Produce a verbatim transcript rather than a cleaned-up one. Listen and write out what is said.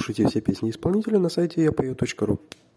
Слушайте все песни исполнителя на сайте я пою точка ру.